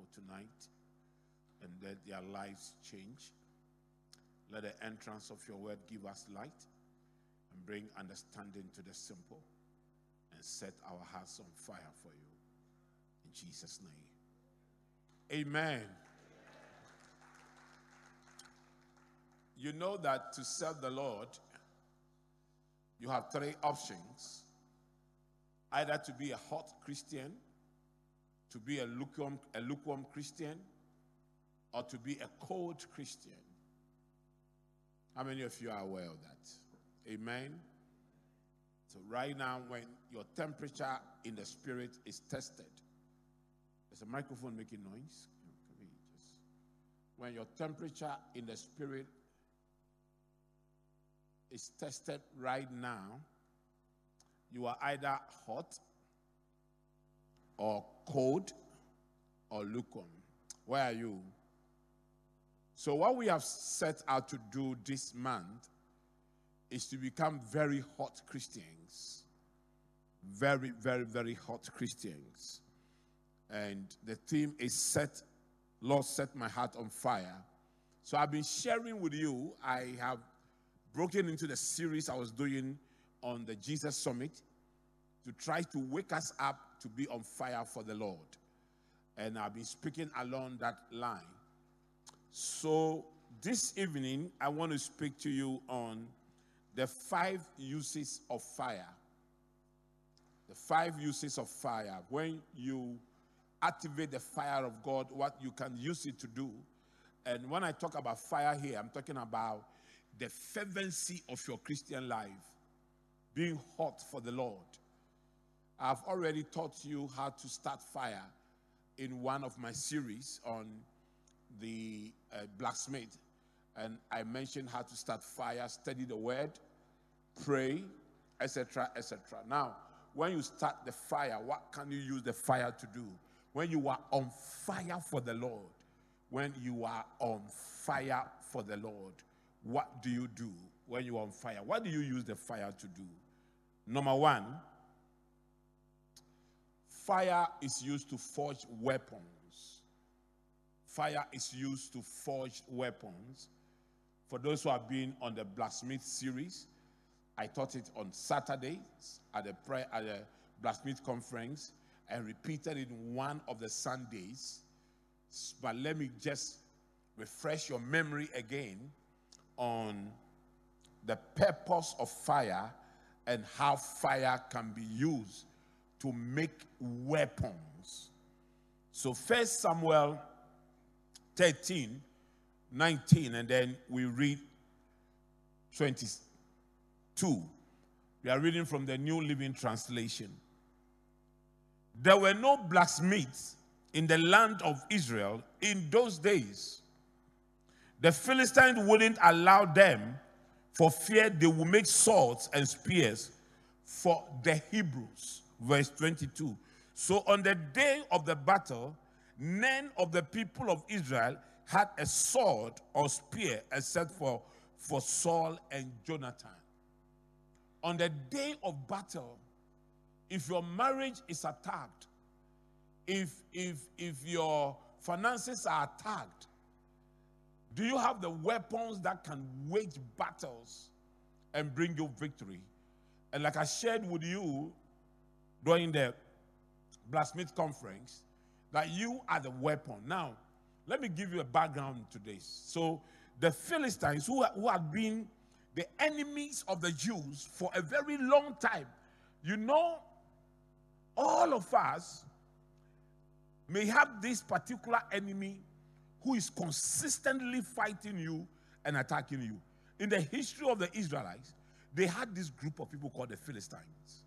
tonight and let their lives change. Let the entrance of your word give us light and bring understanding to the simple and set our hearts on fire for you. In Jesus' name. Amen. You know that to serve the Lord, you have three options. Either to be a hot Christian, to be a lukewarm Christian, or to be a cold Christian. How many of you are aware of that? Amen. So right now, when your temperature in the spirit is tested, there's a microphone making noise. When your temperature in the spirit is tested right now, you are either hot or cold or lukewarm. Where are you? So what we have set out to do this month is to become very hot Christians. Very, very, very hot Christians. And the theme is set, Lord, set my heart on fire. So I've been sharing with you, I have broken into the series I was doing on the Jesus Summit to try to wake us up to be on fire for the Lord. And I've been speaking along that line. So this evening, I want to speak to you on the 5 uses of fire. The 5 uses of fire. When you activate the fire of God, what you can use it to do. And when I talk about fire here, I'm talking about the fervency of your Christian life, being hot for the Lord. I've already taught you how to start fire in one of my series on the blacksmith. And I mentioned how to start fire, study the word, pray, etc., etc. Now, when you start the fire, what can you use the fire to do? When you are on fire for the Lord, when you are on fire for the Lord, what do you do when you are on fire? What do you use the fire to do? Number 1, fire is used to forge weapons. Fire is used to forge weapons. For those who have been on the blacksmith series, I taught it on Saturdays at the blacksmith conference and repeated it one of the Sundays. But let me just refresh your memory again on the purpose of fire and how fire can be used to make weapons. So 1 Samuel 13, 19, and then we read 22. We are reading from the New Living Translation. There were no blacksmiths in the land of Israel in those days. The Philistines wouldn't allow them for fear they would make swords and spears for the Hebrews. Verse 22. So on the day of the battle, none of the people of Israel had a sword or spear except for Saul and Jonathan. On the day of battle, if your marriage is attacked, if your finances are attacked, do you have the weapons that can wage battles and bring you victory? And like I shared with you during the blacksmith conference, that you are the weapon. Now, let me give you a background to this. So, the Philistines, who had been the enemies of the Jews for a very long time, you know, all of us may have this particular enemy who is consistently fighting you and attacking you. In the history of the Israelites, they had this group of people called the Philistines.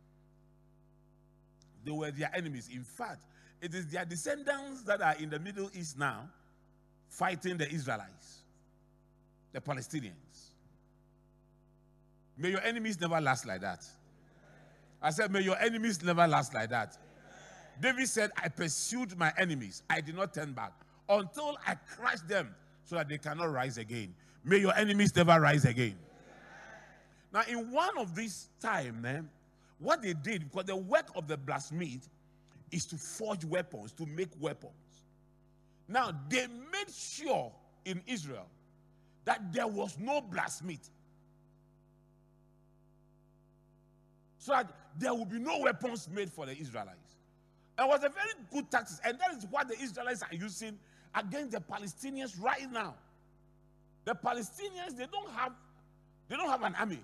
They were their enemies. In fact, it is their descendants that are in the Middle East now fighting the Israelites, the Palestinians. May your enemies never last like that. I said, may your enemies never last like that. David said, I pursued my enemies. I did not turn back until I crushed them so that they cannot rise again. May your enemies never rise again. Now, in one of these times, what they did, because the work of the blacksmith is to forge weapons, to make weapons. Now, they made sure in Israel that there was no blacksmith, so that there will be no weapons made for the Israelites. It was a very good tactic, and that is what the Israelites are using against the Palestinians right now. The Palestinians, they don't have an army.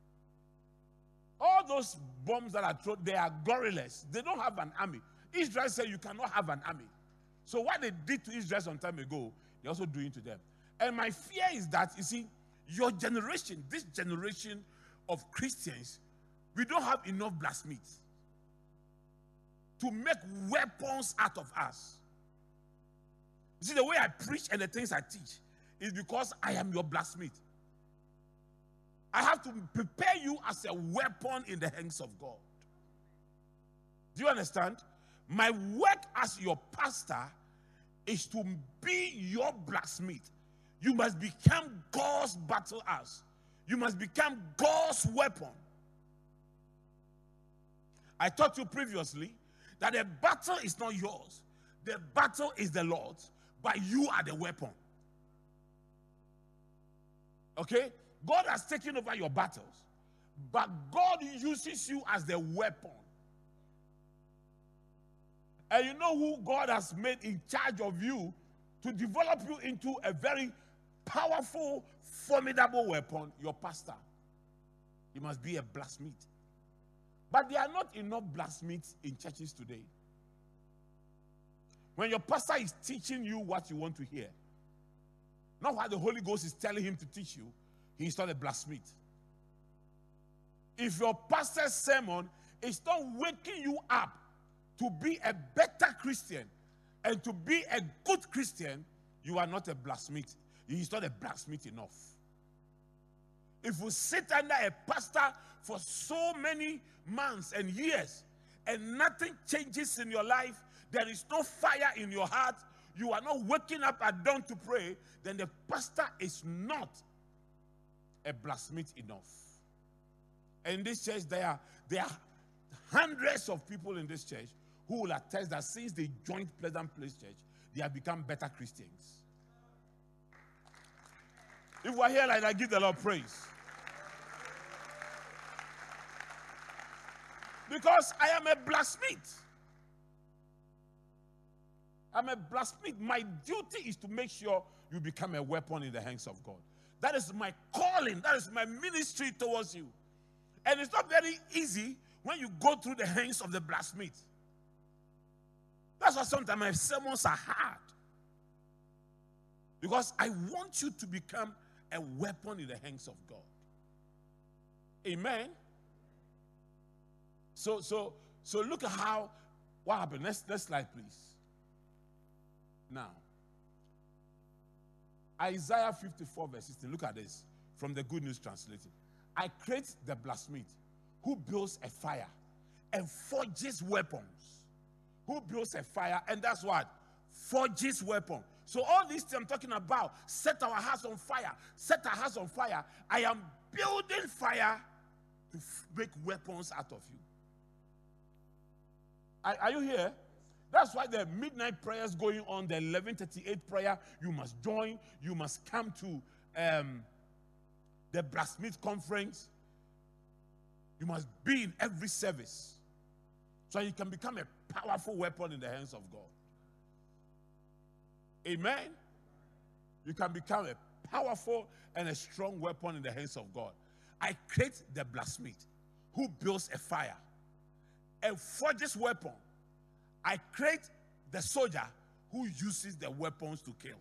All those bombs that are thrown, they are guerrillas. They don't have an army. Israel said you cannot have an army. So what they did to Israel some time ago, they're also doing to them. And my fear is that, you see, your generation, this generation of Christians, we don't have enough blacksmiths to make weapons out of us. You see, the way I preach and the things I teach is because I am your blacksmith. I have to prepare you as a weapon in the hands of God. Do you understand? My work as your pastor is to be your blacksmith. You must become God's battle axe. You must become God's weapon. I taught you previously that the battle is not yours. The battle is the Lord's, but you are the weapon. Okay? God has taken over your battles, but God uses you as the weapon. And you know who God has made in charge of you to develop you into a very powerful, formidable weapon? Your pastor. He must be a blacksmith. But there are not enough blacksmiths in churches today. When your pastor is teaching you what you want to hear, not what the Holy Ghost is telling him to teach you, he is not a blacksmith. If your pastor's sermon is not waking you up to be a better Christian and to be a good Christian, you are not a blacksmith. He is not a blacksmith enough. If you sit under a pastor for so many months and years and nothing changes in your life, there is no fire in your heart, you are not waking up at dawn to pray, then the pastor is not a blacksmith enough. And in this church, there are hundreds of people in this church who will attest that since they joined Pleasant Place Church, they have become better Christians. If we're here like that, give the Lord praise. Because I am a blacksmith. I'm a blacksmith. My duty is to make sure you become a weapon in the hands of God. That is my calling. That is my ministry towards you. And it's not very easy when you go through the hands of the blacksmith. That's why sometimes my sermons are hard. Because I want you to become a weapon in the hands of God. Amen. So look at what happened. Next slide, please. Now, Isaiah 54 verse 16. Look at this from the Good News Translated. I create the blacksmith who builds a fire and forges weapons. Who builds a fire, and that's what? Forges weapon. So all this I'm talking about, set our hearts on fire. Set our hearts on fire. I am building fire to make weapons out of you. Are you here? That's why the midnight prayers going on, the 11:38 prayer, you must join. You must come to the blacksmith conference. You must be in every service so you can become a powerful weapon in the hands of God. Amen? You can become a powerful and a strong weapon in the hands of God. I create the blacksmith who builds a fire and forges weapon. I create the soldier who uses the weapons to kill.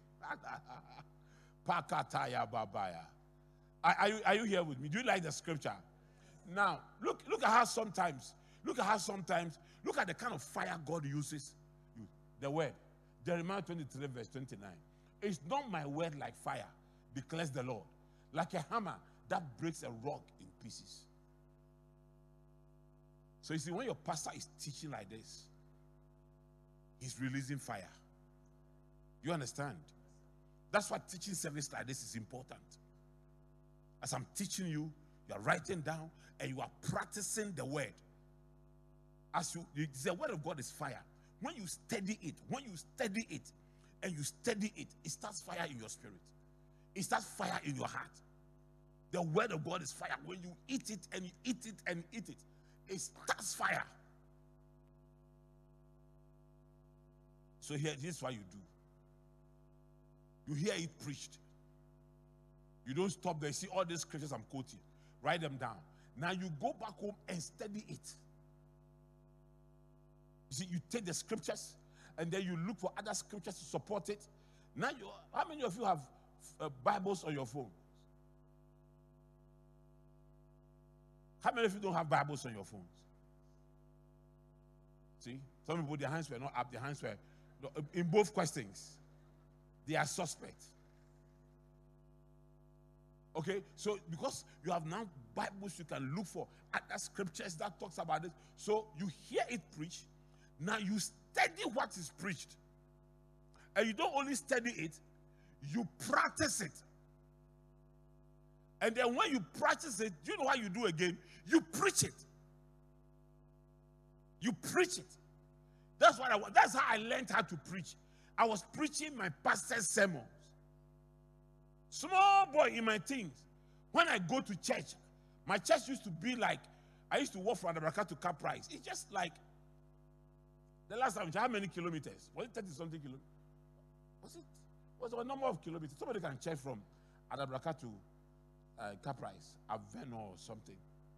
Pakataya babaya. Are you here with me? Do you like the scripture? Now, look at how sometimes, look at the kind of fire God uses. The word. Jeremiah 23 verse 29. It's not my word like fire, declares the Lord, like a hammer that breaks a rock in pieces. So you see, when your pastor is teaching like this, he's releasing fire. You understand? That's why teaching service like this is important. As I'm teaching you, you're writing down and you are practicing the word. The word of God is fire. When you study it, and you study it, it starts fire in your spirit. It starts fire in your heart. The word of God is fire. When you eat it and you eat it and eat it, it starts fire. So here, this is what you do. You hear it preached. You don't stop there. See all these scriptures I'm quoting. Write them down. Now you go back home and study it. You see, you take the scriptures and then you look for other scriptures to support it. Now, how many of you have Bibles on your phone? How many of you don't have Bibles on your phones? See, some people, their hands were not up, their hands were in both questions. They are suspect. Okay, so because you have now Bibles, you can look for other scriptures that talks about it. So you hear it preached. Now you study what is preached. And you don't only study it, you practice it. And then when you practice it, do you know what you do again? You preach it. You preach it. That's how I learned how to preach. I was preaching my pastor's sermons. Small boy in my teens. When I go to church, my church used to be like, I used to walk from Adabraka to Caprice. It's just like, the last time, how many kilometers? Was it 30-something kilometers? Was it a number of kilometers? Somebody can check from Adabraka to Caprice, Aveno or something.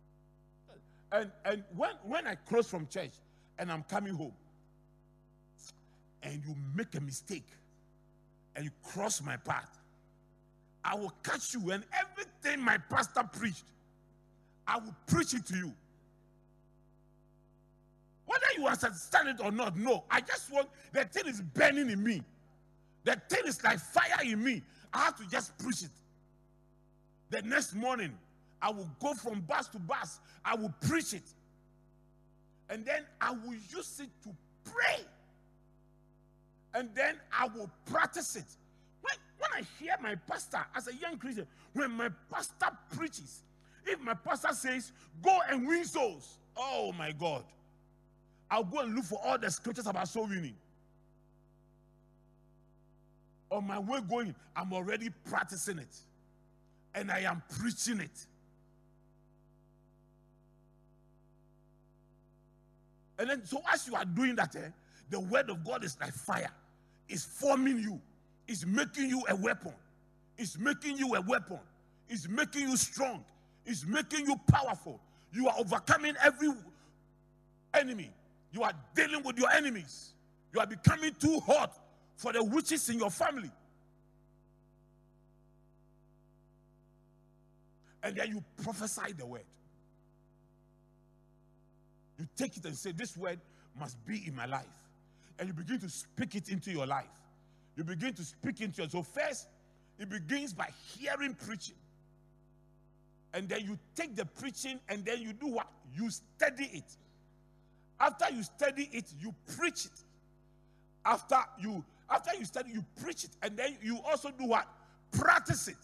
And when I close from church and I'm coming home, and you make a mistake, and you cross my path, I will catch you, and everything my pastor preached, I will preach it to you. Whether you understand it or not, no. I just want, the thing is burning in me. The thing is like fire in me. I have to just preach it. The next morning, I will go from bus to bus. I will preach it. And then I will use it to pray. And then I will practice it. When I hear my pastor as a young Christian, when my pastor preaches, if my pastor says, go and win souls, oh my God, I'll go and look for all the scriptures about soul winning. On my way going, I'm already practicing it. And I am preaching it. And then, so as you are doing that, the word of God is like fire. It's forming you. It's making you a weapon. It's making you a weapon. It's making you strong. It's making you powerful. You are overcoming every enemy. You are dealing with your enemies. You are becoming too hot for the witches in your family. And then you prophesy the word. You take it and say, this word must be in my life. And you begin to speak it into your life. You begin to speak into it. So first, it begins by hearing preaching. And then you take the preaching and then you do what? You study it. After you study it, you preach it. After you study, you preach it. And then you also do what? Practice it.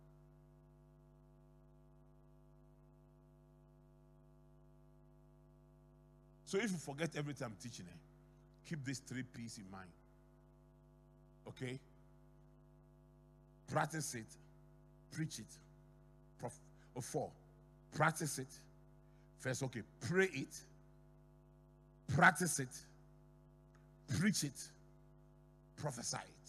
So if you forget everything I'm teaching, keep these 3 P's in mind. Okay? Practice it. Preach it. 4. Practice it. First, okay, pray it. Practice it. Preach it. Prophesy it.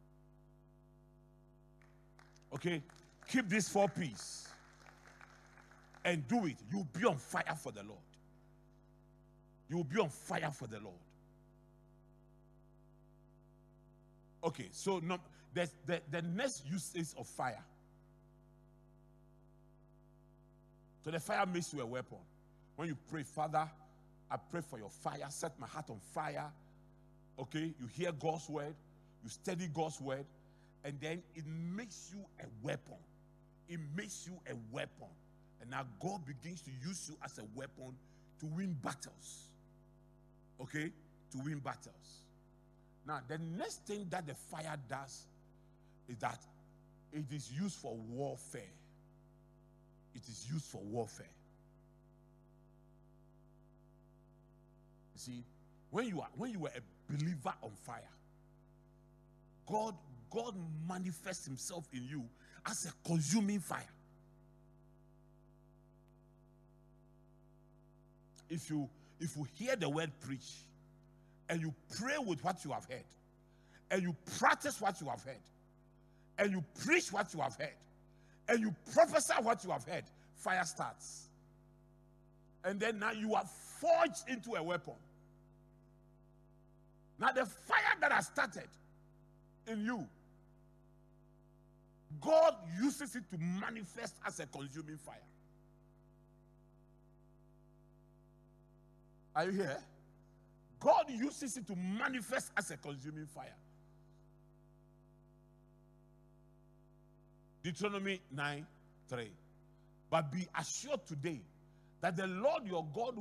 Okay? Keep these 4 P's. And do it. You'll be on fire for the Lord. You will be on fire for the Lord. Okay, so the next usage of fire. So the fire makes you a weapon. When you pray, Father, I pray for your fire. Set my heart on fire. Okay, you hear God's word. You study God's word. And then it makes you a weapon. It makes you a weapon. And now God begins to use you as a weapon to win battles. Okay? To win battles. Now, the next thing that the fire does is that it is used for warfare. It is used for warfare. You see, when you were a believer on fire, God manifests himself in you as a consuming fire. If you hear the word preach, and you pray with what you have heard, and you practice what you have heard, and you preach what you have heard, and you prophesy what you have heard, fire starts. And then now you are forged into a weapon. Now the fire that has started in you, God uses it to manifest as a consuming fire. Are you here? God uses it to manifest as a consuming fire. Deuteronomy 9:3. But be assured today that the Lord your God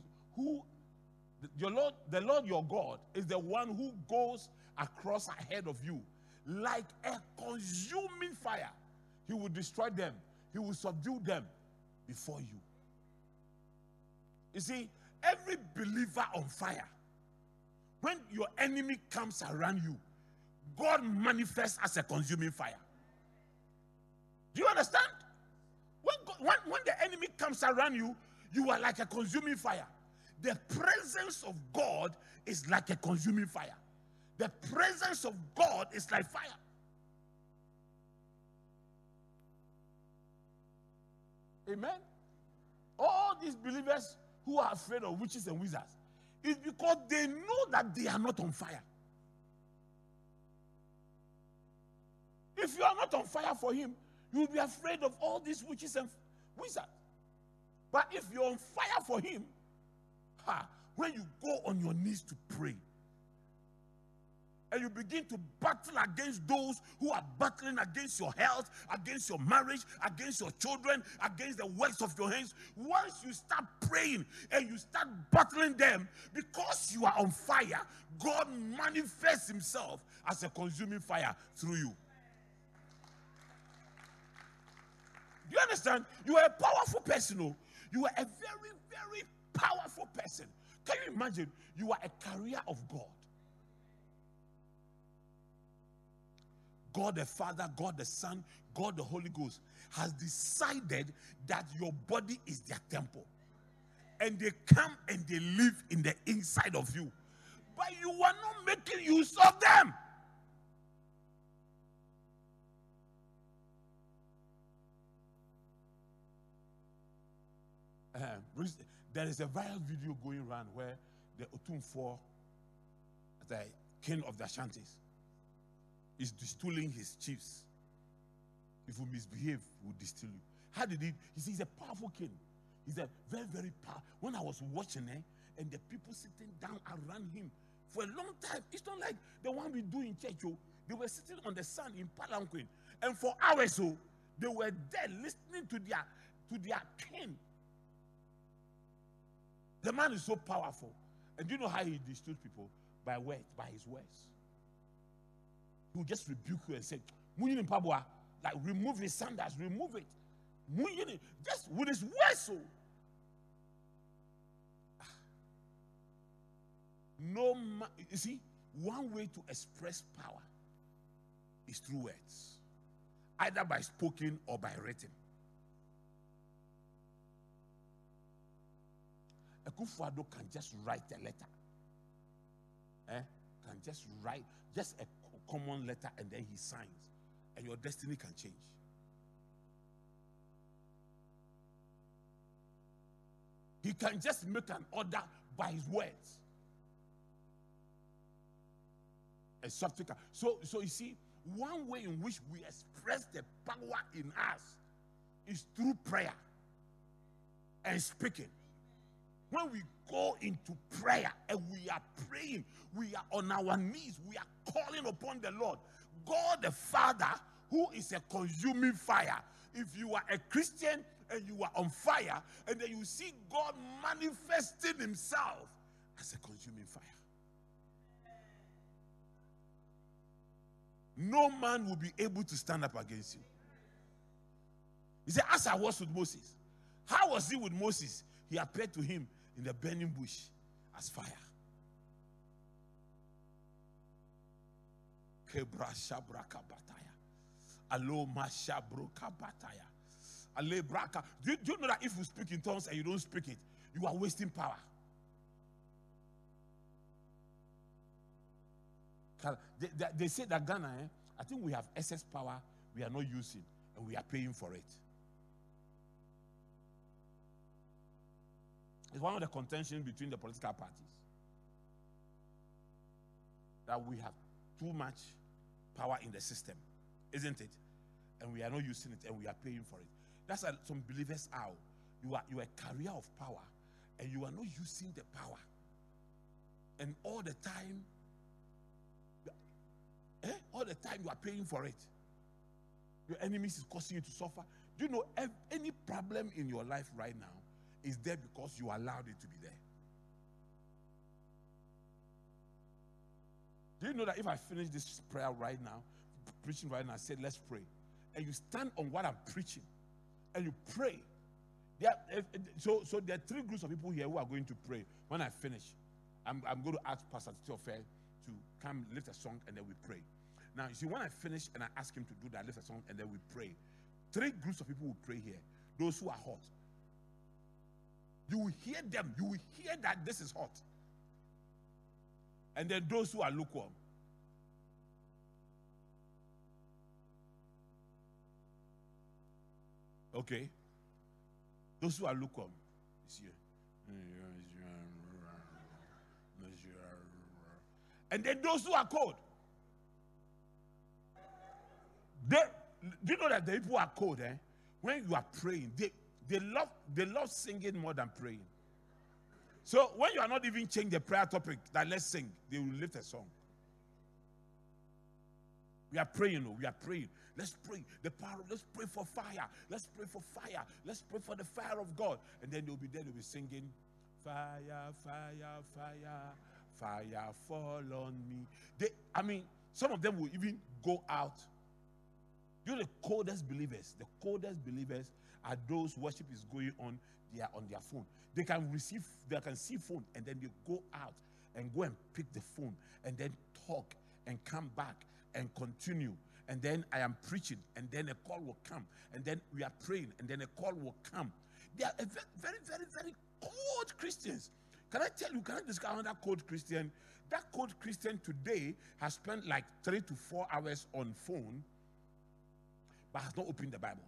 the Lord your God is the one who goes across ahead of you like a consuming fire. He will destroy them. He will subdue them before you. You see, every believer on fire, when your enemy comes around you, God manifests as a consuming fire. Do you understand? When the enemy comes around you, you are like a consuming fire. The presence of God is like a consuming fire. The presence of God is like fire. Amen. All these believers who are afraid of witches and wizards, it's because they know that they are not on fire. If you are not on fire for him, you will be afraid of all these witches and wizards. But if you're on fire for him, when you go on your knees to pray, and you begin to battle against those who are battling against your health, against your marriage, against your children, against the works of your hands, once you start praying and you start battling them, because you are on fire, God manifests himself as a consuming fire through you. Do you understand? You are a powerful person. You are a very, very powerful person. Can you imagine? You are a carrier of God. God the Father, God the Son, God the Holy Ghost has decided that your body is their temple. And they come and they live in the inside of you. But you are not making use of them. There is a viral video going around where the Otumfuo, the king of the Ashantis, is distilling his chiefs. If you misbehave, he will distill you. How did he? He says he's a powerful king. He's a very, very powerful. When I was watching and the people sitting down around him for a long time, it's not like the one we do in church. They were sitting on the sand in Palanquin, and for hours, they were there listening to their king. The man is so powerful. And do you know how he distills people? By words, by his words. He will just rebuke you and say, like remove his sandals, remove it. Just with his words. No man, you see, one way to express power is through words, either by spoken or by written. Akufo-Addo can just write a letter. Can just write just a common letter and then he signs, and your destiny can change. He can just make an order by his words. A substitute. So you see, one way in which we express the power in us is through prayer and speaking. When we go into prayer and we are praying, we are on our knees, we are calling upon the Lord, God the Father, who is a consuming fire. If you are a Christian and you are on fire, and then you see God manifesting himself as a consuming fire, no man will be able to stand up against you. He said, as I was with Moses. How was he with Moses? He appeared to him in the burning bush as fire. Kebrashabrakabataya. Alo mashabrokabataya. Alebraka. Do you know that if you speak in tongues and you don't speak it, you are wasting power? They say that Ghana, I think we have excess power we are not using, and we are paying for it. It's one of the contentions between the political parties, that we have too much power in the system, isn't it? And we are not using it, and we are paying for it. That's why some believers are. You are a carrier of power, and you are not using the power. And all the time you are paying for it. Your enemies is causing you to suffer. Do you know any problem in your life right now is there because you allowed it to be there? Do you know that if I finish this prayer right now, preaching right now, I said, let's pray, and you stand on what I'm preaching, and you pray. So there are three groups of people here who are going to pray. When I finish, I'm going to ask Pastor Tiofe to come lift a song, and then we pray. Now, you see, when I finish and I ask him to do that, lift a song, and then we pray, three groups of people will pray here. Those who are hot. You will hear them. You will hear that this is hot. And then those who are lukewarm. Okay? Those who are lukewarm. And then those who are cold. Do you know that the people who are cold, when you are praying, they love singing more than praying. So when you are not even changing the prayer topic, that let's sing, they will lift a song. We are praying, we are praying. Let's pray. Let's pray for fire. Let's pray for fire. Let's pray for the fire of God. And then they'll be there, they'll be singing, fire, fire, fire, fire fall on me. Some of them will even go out. You're the coldest believers. The coldest believers are those worship is going on. They are on their phone. They can see phone, and then they go out and go and pick the phone and then talk and come back and continue. And then I am preaching, and then a call will come, and then we are praying, and then a call will come. They are very, very, very cold Christians. Can I describe another cold Christian? That cold Christian today has spent like 3 to 4 hours on phone, but has not opened the Bible.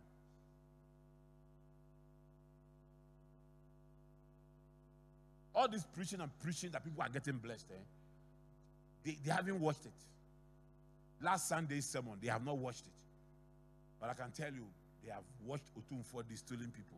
All this preaching and preaching that people are getting blessed, they haven't watched it. Last Sunday's sermon, they have not watched it. But I can tell you, they have watched Otumfuo stealing people.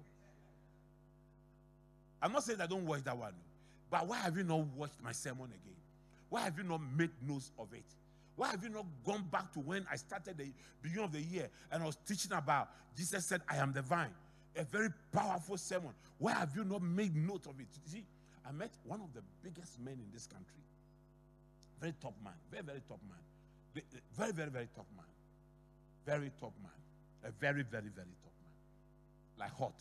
I'm not saying I don't watch that one, but why have you not watched my sermon again? Why have you not made notes of it? Why have you not gone back to when I started the beginning of the year and I was teaching about Jesus said, I am the vine? A very powerful sermon. Why have you not made note of it? You see, I met one of the biggest men in this country. Very top man. Very, very top man. Very, very, very top man. Very top man. A very, very, very top man. Like hot.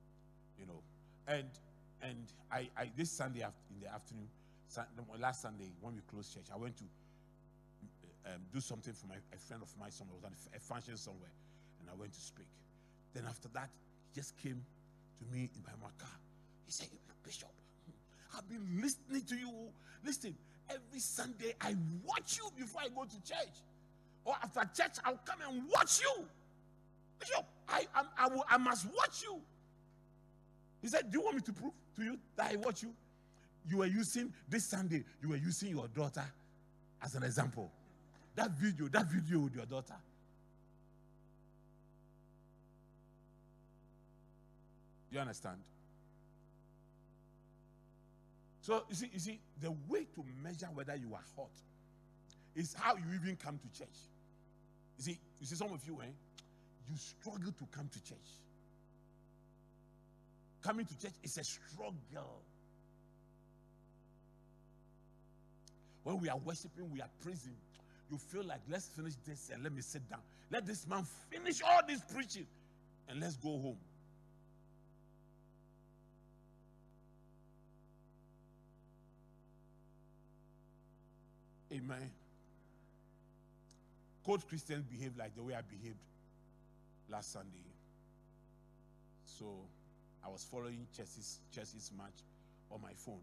And I this Sunday in the afternoon, last Sunday when we closed church, I went to do something for a friend of mine somewhere. I was at a function somewhere, and I went to speak. Then after that, he just came to me in my car. He said, Bishop, I've been listening to you. Listen, every Sunday I watch you before I go to church. Or after church, I'll come and watch you. Bishop, I must watch you. He said, do you want me to prove to you that I watch you? You were using, this Sunday, you were using your daughter as an example. That video with your daughter. Do you understand? So, you see, the way to measure whether you are hot is how you even come to church. You see, some of you, you struggle to come to church. Coming to church is a struggle. When we are worshiping, we are praising. You feel like, let's finish this and let me sit down. Let this man finish all this preaching and let's go home. Amen. Cold Christians behave like the way I behaved last Sunday. So I was following Chelsea's match on my phone.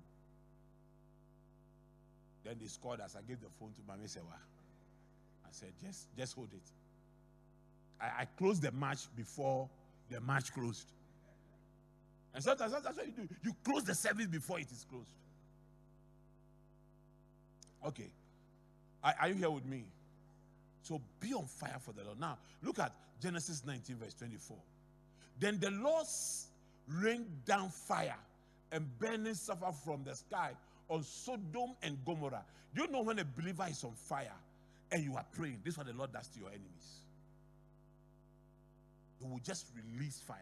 Then they scored as I gave the phone to Mame Sewa. I said, just hold it. I closed the match before the match closed. And sometimes that's what you do. You close the service before it is closed. Okay. Are you here with me? So be on fire for the Lord. Now, look at Genesis 19, verse 24. Then the Lord rained down fire and burning sulfur from the sky on Sodom and Gomorrah. Do you know when a believer is on fire and you are praying, this is what the Lord does to your enemies? He will just release fire.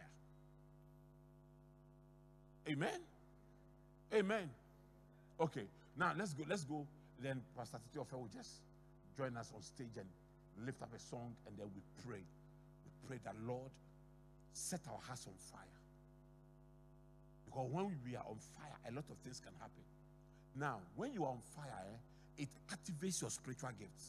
Amen? Amen. Okay, now let's go. Then Pastor Titi Ofe will just join us on stage and lift up a song, and then we pray. We pray that, Lord, set our hearts on fire. Because when we are on fire, a lot of things can happen. Now, when you are on fire, it activates your spiritual gifts.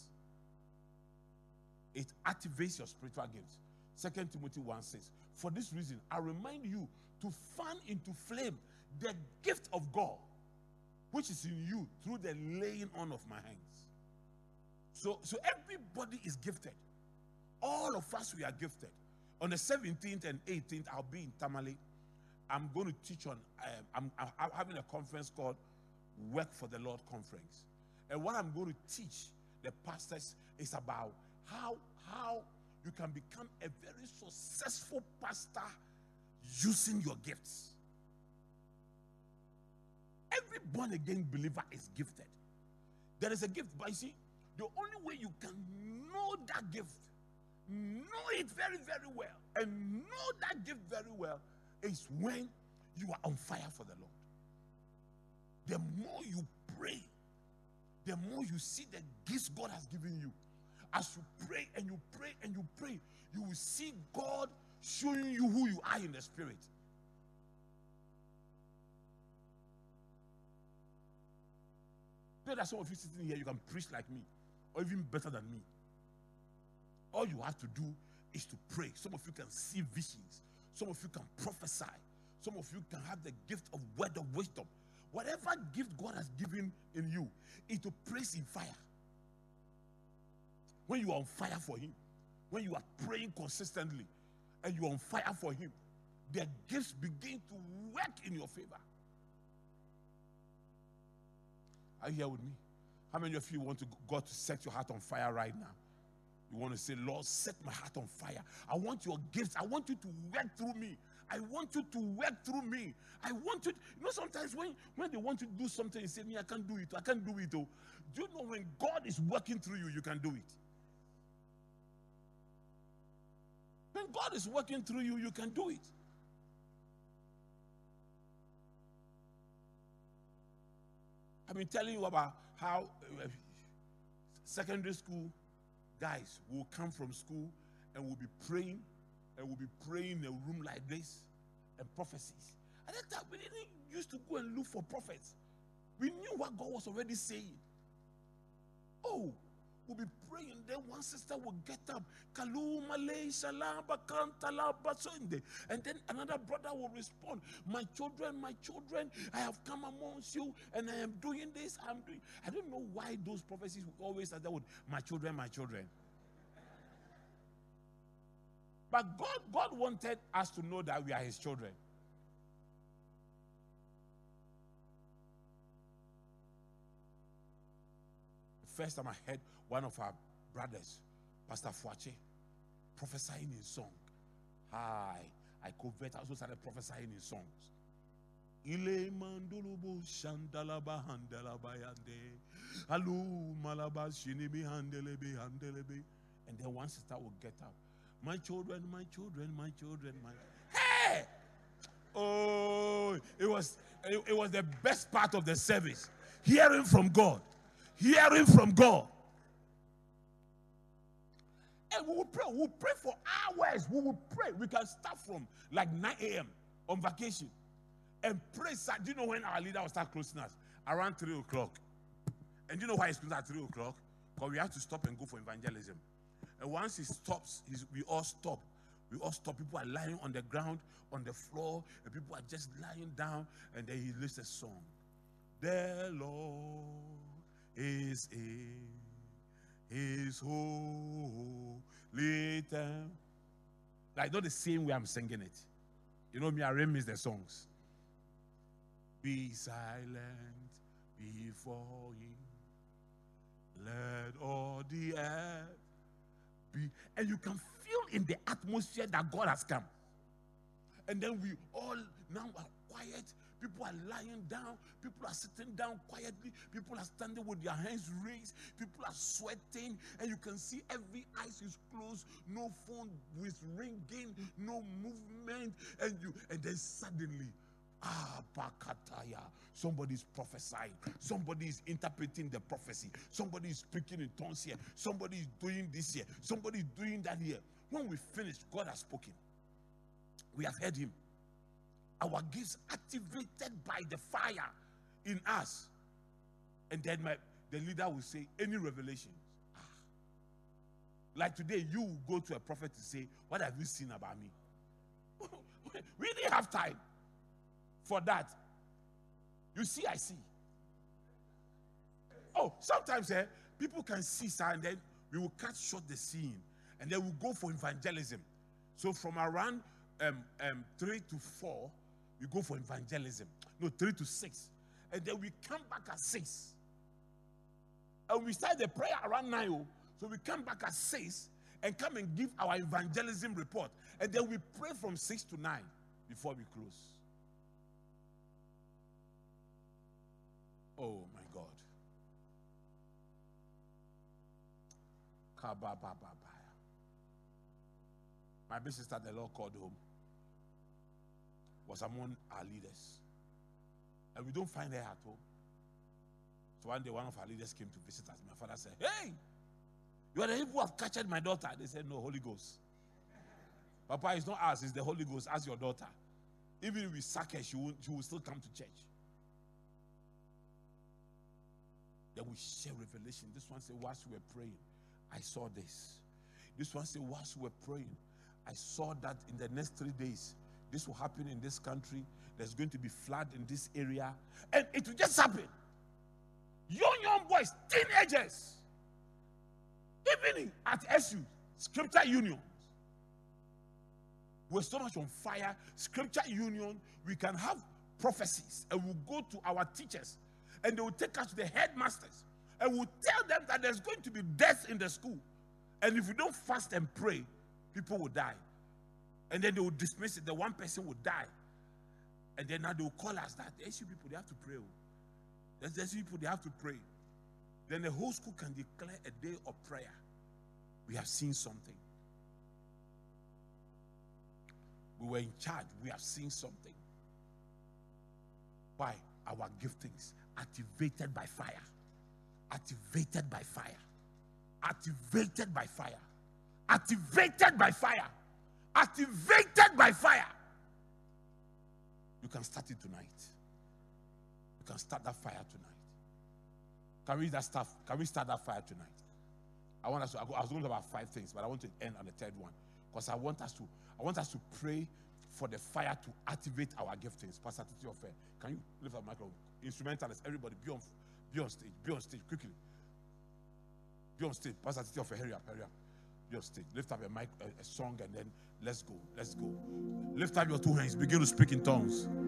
It activates your spiritual gifts. 2 Timothy 1:6. For this reason, I remind you to fan into flame the gift of God, which is in you through the laying on of my hands. So everybody is gifted. All of us, we are gifted. On the 17th and 18th, I'll be in Tamale. I'm going to teach on, I'm having a conference called Work for the Lord Conference. And what I'm going to teach the pastors is about how you can become a very successful pastor using your gifts. Every born-again believer is gifted. There is a gift, but you see, the only way you can know that gift, know it very, very well, and know that gift very well, is when you are on fire for the Lord. The more you pray, the more you see the gifts God has given you. As you pray and you pray and you pray, you will see God showing you who you are in the spirit. There are some of you sitting here, you can preach like me, or even better than me. All you have to do is to pray. Some of you can see visions. Some of you can prophesy. Some of you can have the gift of word of wisdom. Whatever gift God has given in you is to praise in fire. When you are on fire for Him, when you are praying consistently, and you are on fire for Him, the gifts begin to work in your favor. Are you here with me? How many of you want God to set your heart on fire right now? You want to say, Lord, set my heart on fire. I want your gifts. I want you to work through me. I want you to work through me. I want you to, sometimes when they want to do something, you say, me, I can't do it. I can't do it. Oh. Do you know when God is working through you, you can do it? When God is working through you, you can do it. I've been telling you about how secondary school guys will come from school and will be praying, and will be praying in a room like this, and prophecies. At that time, we didn't used to go and look for prophets. We knew what God was already saying. Oh, we'll be praying, then one sister will get up, and then another brother will respond, my children, I have come amongst you, and I am doing this, I don't know why those prophecies always start with, my children. But God wanted us to know that we are His children. First time I heard one of our brothers, Pastor Fuache, prophesying in song. I covet, I also started prophesying in songs. Ile mandulubu shandalaba handalabayande. Alu malaba shinibi handelebe. And then one sister will get up. My children. Hey! Oh, it was the best part of the service. Hearing from God. And we will pray. We'll pray for hours. We will pray. We can start from like 9 a.m. on vacation and pray. Do you know when our leader will start closing us? Around 3 o'clock. And do you know why it's closed at 3 o'clock? Because we have to stop and go for evangelism. And once he stops, we all stop. We all stop. People are lying on the ground, on the floor, and people are just lying down. And then he lifts a song. The Lord is in his holy temple. Like, not the same way I'm singing it. You know me, I remix the songs. Be silent before him. Let all the earth be. And you can feel in the atmosphere that God has come. And then we all now are quiet. People are lying down. People are sitting down quietly. People are standing with their hands raised. People are sweating. And you can see every eyes is closed. No phone is ringing. No movement. And then suddenly, Pakataya. Somebody's prophesying. Somebody is interpreting the prophecy. Somebody is speaking in tongues here. Somebody is doing this here. Somebody is doing that here. When we finish, God has spoken. We have heard him. Our gifts activated by the fire in us. And then the leader will say, any revelation? Like today, you will go to a prophet to say, what have you seen about me? We didn't have time for that. You see, I see. Oh, sometimes people can see, sir, and then we will cut short the scene. And then we'll go for evangelism. So from around 3 to 4, we go for evangelism. No, 3 to 6. And then we come back at 6. And we start the prayer around 9. So we come back at 6 and come and give our evangelism report. And then we pray from 6 to 9 before we close. Oh my God. My big sister, the Lord called home, was among our leaders. And we don't find her at home. So one day, one of our leaders came to visit us. My father said, hey, you are the people who have captured my daughter. They said, no, Holy Ghost. Papa, it's not us, it's the Holy Ghost. Ask your daughter. Even if we sack her, she will still come to church. Then we share revelation. This one said, whilst we were praying, I saw this. This one said, whilst we were praying, I saw that in the next 3 days, this will happen in this country. There's going to be flood in this area. And it will just happen. Young boys, teenagers, even at SU, Scripture Union. We're so much on fire. Scripture Union, we can have prophecies. And we'll go to our teachers. And they will take us to the headmasters. And we'll tell them that there's going to be death in the school. And if we don't fast and pray, people will die. And then they will dismiss it. The one person will die. And then now they will call us that the SU people, they have to pray. There's the SU people, they have to pray. Then the whole school can declare a day of prayer. We have seen something. We were in charge. We have seen something. Why? Our giftings activated by fire. Activated by fire. Activated by fire. Activated by fire. Activated by fire. You can start it tonight. You can start that fire tonight. Can we start that fire tonight? I was going to talk about 5 things, but I want to end on the 3rd one. Because I want us to pray for the fire to activate our giftings. Pastor Titi Ofe, can you lift up the microphone? Instrumentalists, everybody, be on stage, quickly. Be on stage. Pastor Titi Ofe, hurry up. Be on stage. Lift up a mic, a song, and then let's go. Lift up your 2 hands. Begin to speak in tongues.